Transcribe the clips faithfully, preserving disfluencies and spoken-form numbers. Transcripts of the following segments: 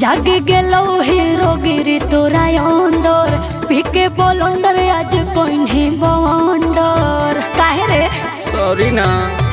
जागे गेलो हीरो गिरी तोरा अंदर पीके बोलंडर आज कोई नहीं बवंडर काहे रे सॉरी ना।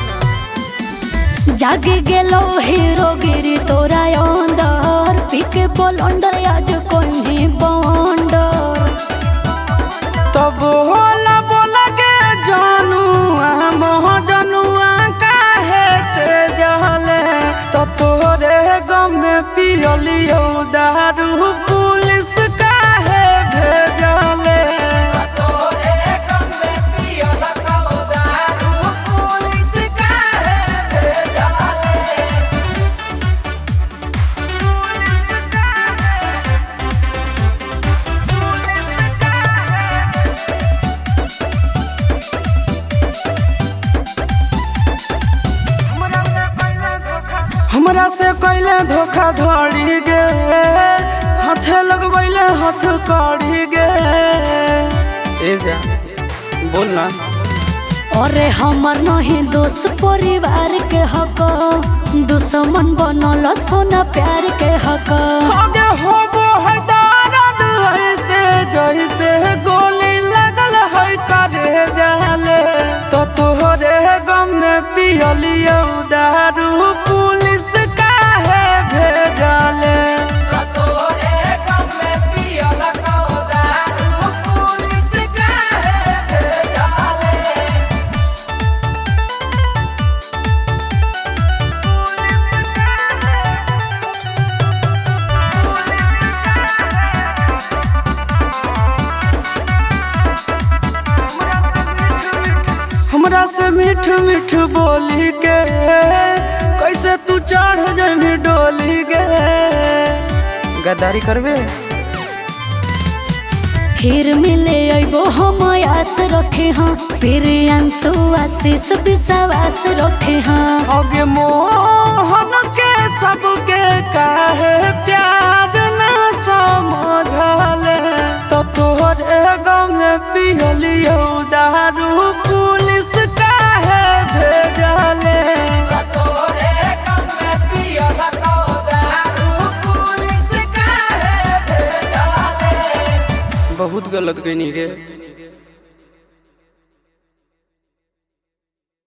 जागे गेलो हीरो गिरी तोरा अंदर पीके बोलंडर आज कोई नहीं बवंडर तब होला बोला के जानुआ मोह जनुआ काहे ते जहले तो तोरे गम में पियलियो दारू पुलिस काहे भेजले तोरे गम में पियल को दारू पुलिस काहे भेजले। हमरा से कैले धोखा धड़ी गे हाथे लगबैले हाथ कड़ी गे ए जा बोल ना। अरे हमर नहीं दोस्त परिवार के हक दुश्मन बनल सोना प्यार के हक आगे होबो है दर्द ऐसे जैसे गोली लगल है करे जाले तो तोहरे गम में पियलियो दारू पुलिस काहे भेजले तोहरे गम में पियल को दारू पुलिस काहे भेजले। हमरा से मीठ मीठ बोली के कैसे तू चढ़ जमी डोली गे गद्दारी करबे फिर मिले अबो हम आस रखे हाँ फिर अंशु आशीष विश्वास रखे हाँ आगे मोहन के सबके काहे प्यार ना समझले तो तोहरे गम में पियलियो दारू पुलिस काहे भेजले तोहरे गम में पियल को दारू पुलिस काहे भेजले। बहुत गलत कहीं गे।